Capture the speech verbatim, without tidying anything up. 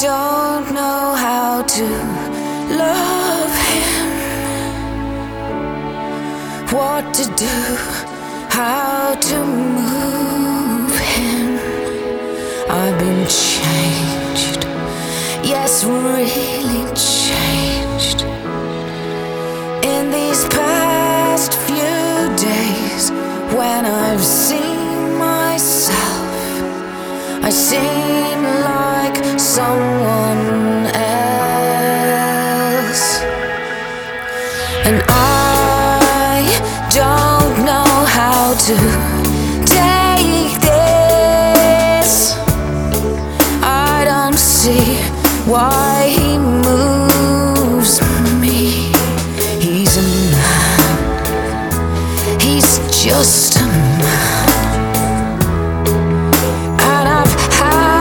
don't know how to love him, what to do, how to move him. I've been changed, yes, really changed. In these past few days, when I've seen myself, I seem like someone else. And I don't know how to take this. I don't see why he